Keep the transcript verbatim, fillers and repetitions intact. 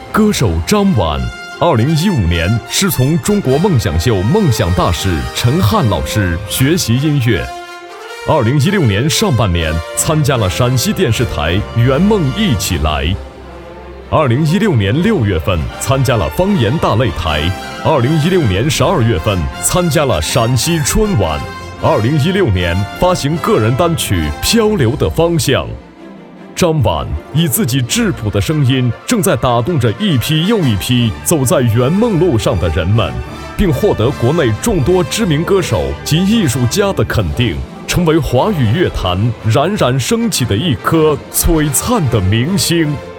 歌手张婉，二零一五年是从中国梦想秀梦想大使陈汉老师学习音乐。二零一六年上半年参加了陕西电视台《圆梦一起来》。二零一六年六月份参加了方言大擂台。二零一六年十二月份参加了陕西春晚。二零一六年发行个人单曲《漂流的方向》。张婉以自己质朴的声音，正在打动着一批又一批走在圆梦路上的人们，并获得国内众多知名歌手及艺术家的肯定，成为华语乐坛冉冉升起的一颗璀璨的明星。